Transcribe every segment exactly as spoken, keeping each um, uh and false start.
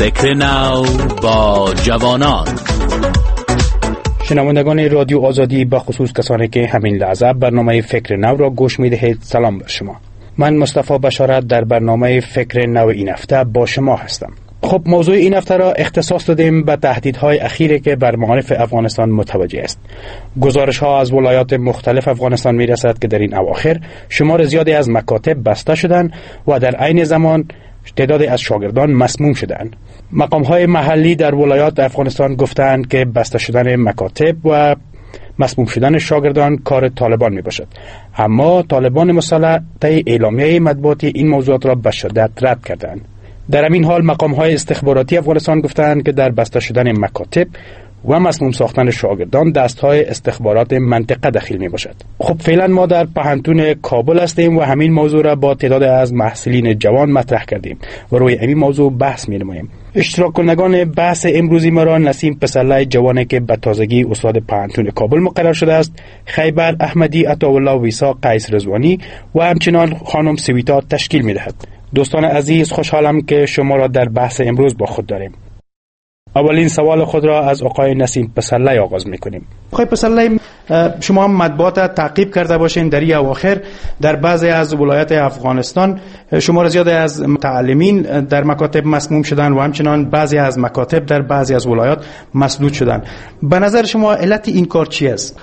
فکر نو با جوانان. شنوندگان رادیو آزادی به خصوص کسانی که همین لحظه برنامه فکر نو را گوش می‌دهید، سلام بر شما. من مصطفی بشارت در برنامه فکر نو این هفته با شما هستم. خب موضوع این هفته را اختصاص دادیم به تهدیدهای اخیری که بر معارف افغانستان متوجه است. گزارش ها از ولایات مختلف افغانستان می رسد که در این اواخر شمار زیادی از مکاتب بسته شدند و در عین زمان تعدادی از شاگردان مسموم شدند. مقام های محلی در ولایات افغانستان گفتند که بسته شدن مکاتب و مسموم شدن شاگردان کار طالبان می باشد، اما طالبان مسلح طی اعلامیه مطبوعاتی این موضوعات را به شدت رد کردند. در همین حال مقام های استخباراتی افغانستان گفتند که در بسته شدن مکاتب و مسموم ساختن شاگردان دست های استخبارات منطقه دخیل می باشد. خب فعلا ما در پهنتون کابل هستیم و همین موضوع را با تعداد از محصلین جوان مطرح کردیم و روی همین موضوع بحث می نماییم. اشتراک کنندگان بحث امروزی ما را نسیم پسرلای جوانی که به تازگی استاد پهنتون کابل مقرر شده است، خیبر احمدی، عطاالله ویسا، قیس رضوانی و همچنان خانم سویتا تشکیل می دهد. دوستان عزیز، خوشحالم که شما را در بحث امروز با خود داریم. اولین سوال خود را از آقای نسیم پسرلای آغاز می‌کنیم. آقای پسرلای، شما هم مطبوعات تعقیب کرده باشین در این اواخر در بعضی از ولایات افغانستان شمار زیادی از متعلمین در مکاتب مسموم شدن و همچنان بعضی از مکاتب در بعضی از ولایات مسدود شدن. به نظر شما علت این کار چی است؟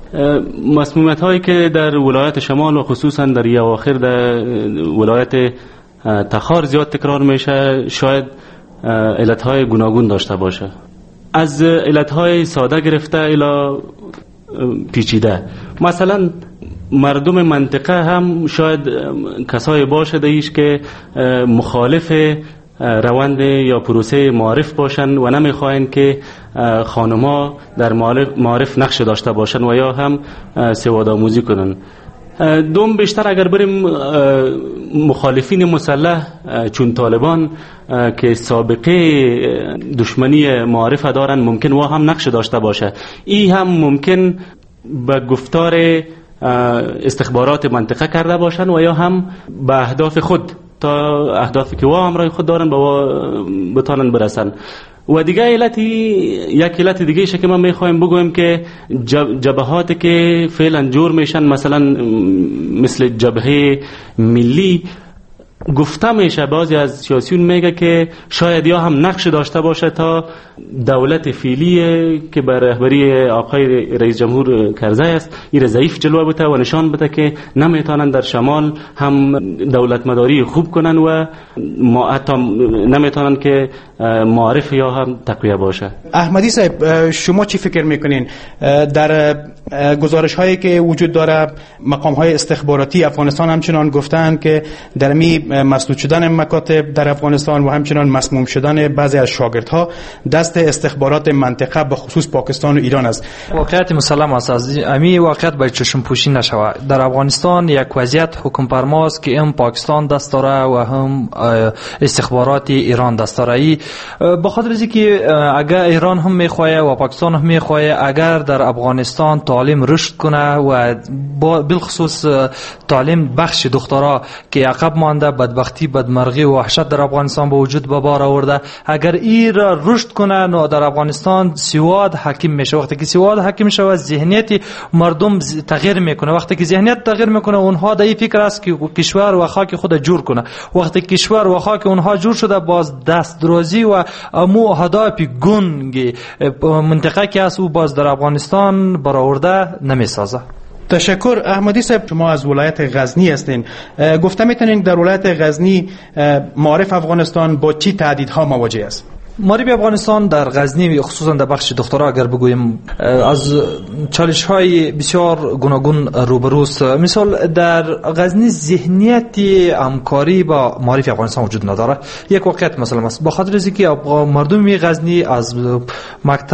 مسمومیت هایی که در ولایت شمال و خصوصا در این اواخر در ولایت تخار زیاد تکرار میشه، شاید علتهای گوناگون داشته باشه، از علتهای ساده گرفته الی پیچیده. مثلا مردم منطقه هم شاید کسایی باشه دیش که مخالف روند یا پروسه معارف باشن و نمیخواین که خانم‌ها در معارف نقش داشته باشن و یا هم سواد آموزی کنن. دوم بیشتر اگر بریم مخالفین مسلح چون طالبان که سابقه دشمنی معارف دارن ممکن و هم نقش داشته باشه، این هم ممکن به گفتار استخبارات منطقه کرده باشن و یا هم به اهداف خود تا اهدافی که وا همراه خود دارن با بتانن برسن. و دیگه علتی یک علت دیگه ایشه که ما میخوایم بگویم که جبهاتی که فعلا جور میشن، مثلا مثل جبهه ملی، گفته میشه بعضی از سیاسیون میگه که شاید یا هم نقش داشته باشه تا دولت فعلی که بر رهبری آقای رئیس جمهور کرزی است این ضعیف جلوه بده و نشان بده که نمیتونن در شمال هم دولت مداری خوب کنن و حتی نمیتونن که معارف یا هم تقویه باشه. احمدی صاحب، شما چی فکر میکنین در گزارش هایی که وجود داره؟ مقام های استخباراتی افغانستان همچنان گفتن که در می مسدود شدن مکاتب در افغانستان و همچنان مسموم شدن بعضی از شاگردها دست استخبارات منطقه به خصوص پاکستان و ایران است. واقعیت مسلم است، از امی واقعیت باید چشم پوشی نشوه. در افغانستان یک وضعیت حکم فرماست که هم پاکستان دست داره و هم استخبارات ایران دست داره. به خاطر اینکه اگر ایران هم میخواه و پاکستان هم میخواه اگر در افغانستان تعلیم رشد کنه و بالخصوص تعلیم بخش دخترها که عقب مانده، بدبختی، بدمرغی و وحشت در افغانستان به وجود به بار آورده، اگر این را رشد کنه نو در افغانستان سواد حاکم میشه. وقتی که سواد حاکم میشه و ذهنیت مردم تغییر میکنه، وقتی که ذهنیت تغییر میکنه اونها در این فکر است که کشور و خاک خود جور کنه. وقتی کشور و خاک اونها جور شده، باز دست درازی و امو اهداف گنگ منطقه که است او باز در افغانستان برآورده نمیسازه. تشکر. احمدی صاحب، شما از ولایت غزنی هستین، گفته میتونین در ولایت غزنی معارف افغانستان با چی تهدیدها مواجه است؟ معارف افغانستان در غزنی خصوصا در بخش دخترها اگر بگویم از چالش های بسیار گوناگون روبروست. مثال در غزنی ذهنیت همکاری با معارف افغانستان وجود نداره. یک واقعیت مثلا است، به خاطر اینکه مردم غزنی از مکتب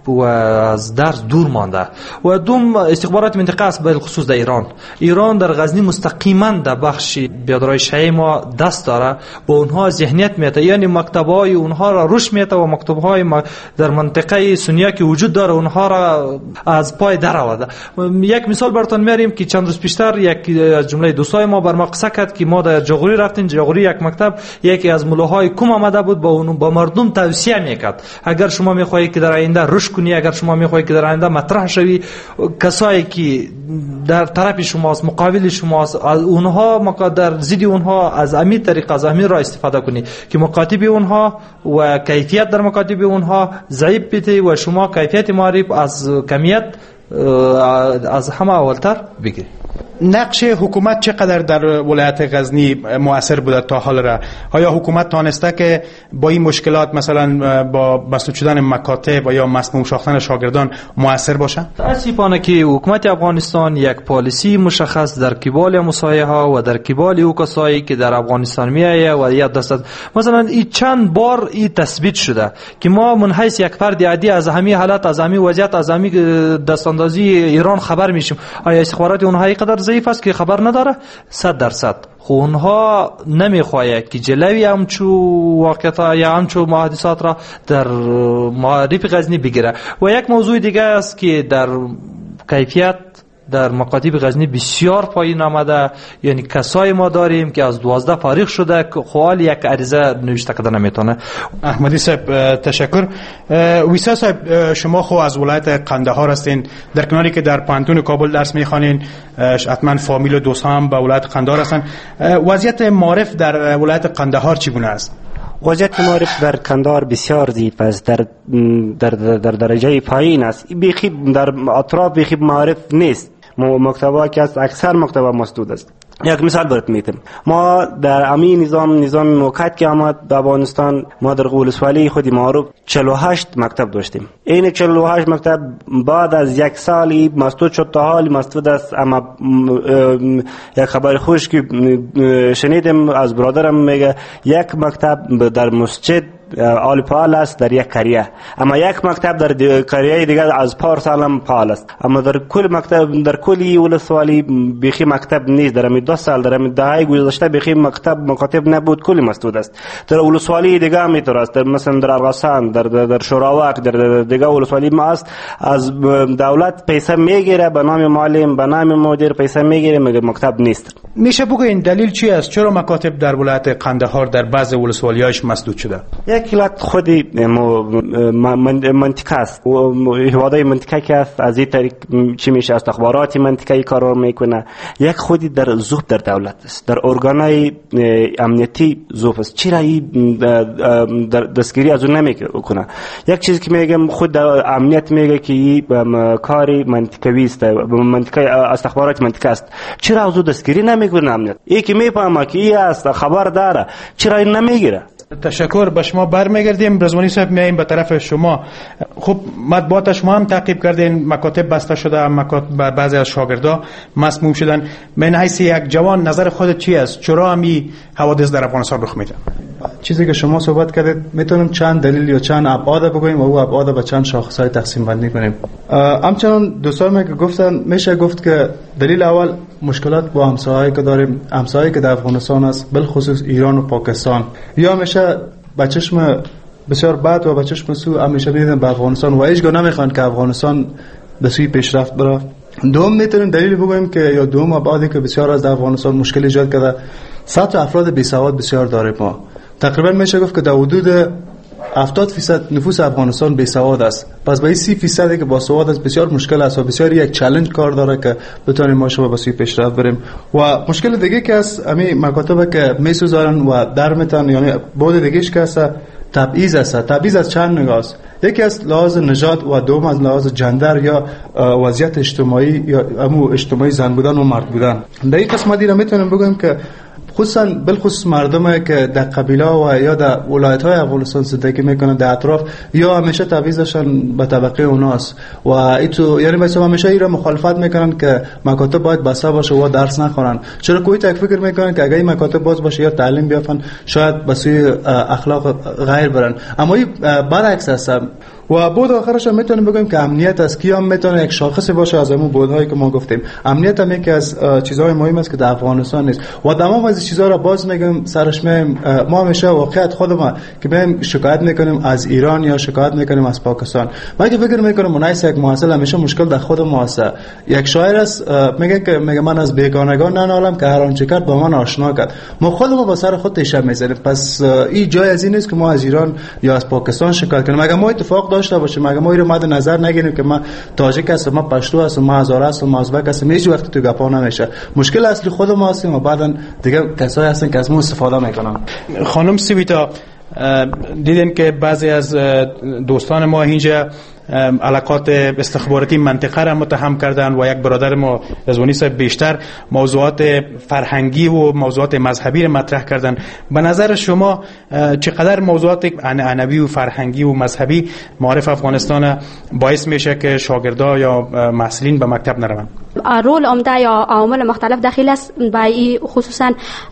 و از درس دور مانده. و دوم استخبارات منطقه است، به خصوص در ایران. ایران در غزنی مستقیما در بخش بیادرهای شیعی ما دست داره، با اونها ذهنیت میته، یعنی مکتب‌های اونها را روش میته و مکتب‌های در منطقه سنیه که وجود داره اونها را از پای در آورده. یک مثال براتون میاریم که چند روز پیشتر یک از جمله دوستای ما بر ما قصه کرد که ما در جاغوری رفتیم. جاغوری یک مکتب، یکی از ملاهای کوم آمده بود با اون با مردم توصیه میکرد اگر شما میخواهید که در آینده رشد کنی، اگر شما میخواهید که در آینده مطرح شوی، کسایی که در طرف شماست، مقابل شماست، از اونها در ضد اونها از همین طریق از همین را استفاده کنی که مکاتب اونها و کیفیت در مکاتب اونها ضعیف بیته و شما کیفیت معرف از کمیت از همه اولتر بگیری. نقش حکومت چقدر در ولایت غزنی مؤثر بوده تا حال را؟ آیا حکومت تانسته که با این مشکلات مثلا با مسدود شدن مکاتب و یا مسموم ساختن شاگردان مؤثر باشه؟ تاسفانه که حکومت افغانستان یک پالیسی مشخص در قبال مسایحه و در قبال او کسایی که در افغانستان میآیه و یا دست مثلا این چند بار این تثبیت شده که ما من حیث یک فرد عادی از همین حالت، از همین وضعیت، از همین دستاندازی ایران خبر میشیم. آیا استخبارات اونها اینقدر ضعیف است که خبر نداره؟ صد درصد. خو اونها نمیخواهد که جلوی همچو واقعیت یا همچو محادثات را در معرف غزنی بگیره. و یک موضوع دیگه است که در کیفیت در مکاتب غزنی بسیار پایین آمده، یعنی کسای ما داریم که از دوازده فارغ شده که خواهال یک عریضه نوشته کده نمیتونه. احمدی صاحب تشکر. ویسا صاحب شما خو از ولایت قندهار هستین، در کناری که در پانتون کابل درس میخوانین، حتما فامیل و دوست هم به ولایت قندهار هستن. وضعیت معارف در ولایت قندهار چگونه است؟ وضعیت معارف در قندهار بسیار ضعیف است، در در در درجه پایین است. بیخی در اطراف بیخی معارف نیست. مکتبا که است اکثر مکتبا مسدود است. یک مثال برات میتم، ما در امی نظام نظام موقت که آمد به افغانستان، ما در ولسوالی خودی معروف چهل و هشت مکتب داشتیم. این چهل و هشت مکتب بعد از یک سالی مسدود شد تا حال مسدود است. اما یک خبر خوش که شنیدم از برادرم میگه یک مکتب در مسجد آل پال است در یک قریه، اما یک مکتب در قریه دیگر از پارسال هم پال است. اما در کل مکتب در کلی ولسوالی بیخی مکتب نیست. در دو سال در دهه گذشته بیخی مکتب مکاتب نبود، کلی مسدود است. در ولسوالی دیگه هم اینطور است، مثلا در ارغسان، در در شوراوک، در دیگه ولسوالی ما است، از دولت پیسه میگیره به نام معلم، به نام مدیر پیسه میگیره، مگر مکتب نیست. میشه بگین دلیل چی است؟ چرا مکاتب در ولایت قندهار در بعض ولسوالی‌هاش مسدود شده؟ یک علت خودی منطقه است، هوادای منطقه که است از این طریق چی میشه، استخبارات منطقه‌ای کار میکنه. یک خودی در ذوب در دولت است، در ارگانای امنیتی ذوب است. چرا این دستگیری از اون نمیکنه؟ یک چیزی که میگم خود در امنیت میگه که این کاری منطقوی است، منطقه استخبارات منطقه است. چرا از اون دستگیری نمیکنه امنیت؟ این که میفهمه که این است خبر داره، چرا این نمیگیره؟ تشکر. به شما برمیگردیم. رضوانی صاحب میایم به طرف شما. خب مطبوعات شما هم تعقیب کردین، مکاتب بسته شده، مکاتب بعضی از شاگردا مسموم شدن. من حیث یک جوان نظر خودت چی است؟ چرا همی حوادث در افغانستان رخ میده؟ چیزی که شما صحبت کردید میتونیم چند دلیل یا چند ابعاد بگوییم و او ابعاد به چند شاخصهای تقسیم بندی کنیم. همچنان دوستان که گفتن میشه گفت که دلیل اول مشکلات با همسایه‌ای که داریم، همسایه‌ای که در افغانستان است، بالخصوص ایران و پاکستان. یا میشه به چشم بسیار بد و به چشم سو همیشه میدن به افغانستان و هیچگاه نمیخوان که افغانستان به سوی پیشرفت بره. دوم میتونیم دلیل بگوییم که یا دوم ابعادی که بسیار از افغانستان مشکل ایجاد کرده، سطح افراد بی سواد بسیار داره. ما تقریبا میشه گفت که در حدود هفتاد درصد نفوس افغانستان بی سواد است. پس به این سی درصد که با سواد است بسیار مشکل است و بسیار یک چالش کار داره که بتونیم ما شما به سوی پیشرفت بریم. و مشکل دیگه که است همین مکاتب که میسوزارن و در میتن، یعنی بود دیگهش که است تبعیض است. تبعیض از چند نگاه است. یکی از لحاظ نژاد و دوم از لحاظ جندر یا وضعیت اجتماعی یا امو اجتماعی زن بودن و مرد بودن. در این قسمت دیگه میتونیم بگیم که خصوصا بالخصوص مردمی که در قبیله و یا در ولایت‌های افغانستان زندگی میکنن در اطراف، یا همیشه تبعیضشون به طبقه اوناست و ایتو یعنی مثلا همیشه ایران مخالفت میکنن که مکاتب باید بسته باشه و درس نخونن. چرا کوی تک فکر میکنن که اگه این مکاتب باز باشه یا تعلیم بیافن شاید به سوی اخلاق غیر برن. اما این برعکس است. و بود آخرش هم میتونیم بگیم که امنیت از کی هم میتونه یک شاخص باشه از همون بودهایی که ما گفتیم. امنیت هم یکی از چیزهای مهم است که در افغانستان نیست و تمام از چیزها را باز میگم سرش میم. ما همیشه واقعیت خود ما که بهم شکایت میکنیم از ایران یا شکایت میکنیم از پاکستان، من که فکر میکنم منایس یک محصل همیشه مشکل در خود ما است. یک شاعر است میگه که میگه من از بیگانگان ننالم که هر آنچه کرد با من آشنا کرد. ما خود ما با سر خود تیشه میزنیم. پس این جای از این نیست که ما از ایران یا از پاکستان شکایت کنیم. اگه ما اتفاق داشته باشیم، اگه ما اینو مد نظر نگیریم که ما تاجیک هستم، ما پشتو هستم، ما هزاره هستم، ما ازبک هستم، هیچ وقت تو گپا نمیشه. مشکل اصلی خود ما هستیم و بعدن دیگه کسایی هستن که از ما استفاده میکنن. خانم سویتا، دیدین که بعضی از دوستان ما اینجا علاقات استخباراتی منطقه را متهم کردن و یک برادر ما رضوانی صاحب بیشتر موضوعات فرهنگی و موضوعات مذهبی را مطرح کردن. به نظر شما چقدر موضوعات عنعنوی و فرهنگی و مذهبی معارف افغانستان باعث میشه که شاگردا یا محصلین به مکتب نروند؟ رول عمده یا عوامل مختلف دخیل است به این، خصوصا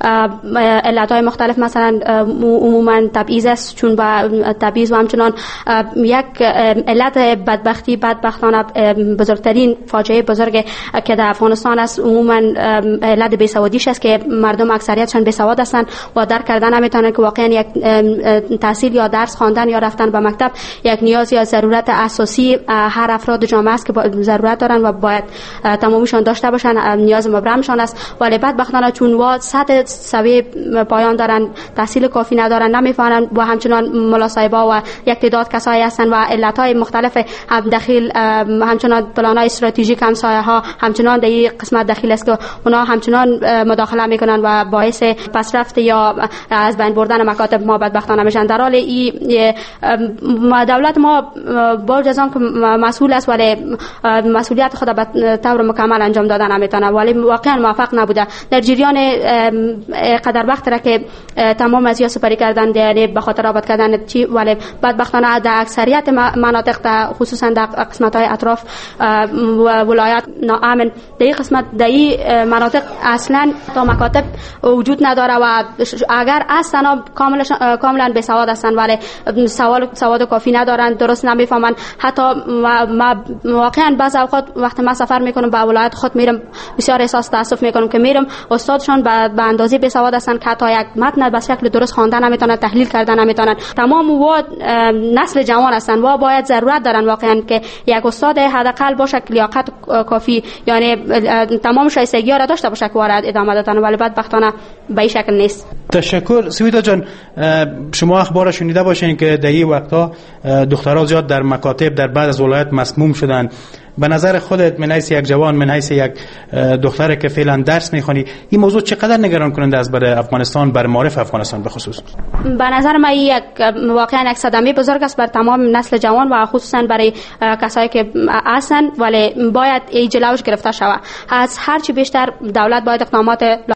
علتهای مختلف، مثلا عموما تبعیض است، چون با تبعیض و همچنان یک علت بدبختی بدبختانه بزرگترین فاجعه بزرگ که در افغانستان است عموما علت بیسوادیش است که مردم اکثریتشان بیسواد هستند و درک کردن نمیتونن که واقعا یک تحصیل یا درس خواندن یا رفتن به مکتب یک نیاز یا ضرورت اساسی هر افراد جامعه است که ضرورت دارن و باید تمامیشان داشته باشن، نیاز مبرمشان است. ولی بدبختانه چون وا سطح سوی پایان دارن، تحصیل کافی ندارن، نمیفهمن و همچنان ملاصاحبا و یک تعداد کسایی هستن و علتهای مختلف هم داخل همچنان پلان‌های استراتژیک همسایه ها همچنان در این قسمت داخل است که اونا همچنان مداخله میکنن و باعث پسرفت یا از بین بردن مکاتب ما بدبختانه میشن. در حال این دولت ما با جزان که مسئول است ولی مسئولیت خود به طور مکمل انجام دادن نمیتونه، ولی واقعا موفق نبوده. در جریان قدر وقت را که تمام از یا سپری کردن یعنی به خاطر آباد کردن چی، ولی بدبختانه در اکثریت مناطق خصوصا در قسمت های اطراف ولایت ناامن در این قسمت در این مناطق اصلا تا مکاتب وجود نداره و اگر اصلا کاملا کاملا بیسواد هستند ولی سوال سواد کافی ندارن، درست نمیفهمن. حتی ما واقعا بعض اوقات وقتی ما سفر میکنم به ولایت خود میرم بسیار احساس تاسف میکنم که میرم استادشان به اندازه بیسواد هستند که حتی یک متن به شکل درست خواندن نمیتونن، تحلیل کردن نمیتونن. تمام و نسل جوان هستند و باید ضرورت دارن واقعا که یک استاد حداقل باشه لیاقت کافی، یعنی تمام شایستگی‌ها را داشته باشه که وارد ادامه دادن، ولی بدبختانه به این شکل نیست. تشکر. سویتا جان، شما اخبار شنیده باشین که در این وقتا دخترها زیاد در مکاتب در بعض از ولایات مسموم شدن. به نظر خودت من حیث یک جوان، من حیث یک دختره که فعلا درس میخوانی، این موضوع چقدر نگران کننده است برای افغانستان، بر معارف افغانستان به خصوص؟ به نظر من یک واقعا یک صدمه بزرگ است بر تمام نسل جوان و خصوصا برای کسایی که هستند، ولی باید این جلوش گرفته شود. از هر چی بیشتر دولت باید اقدامات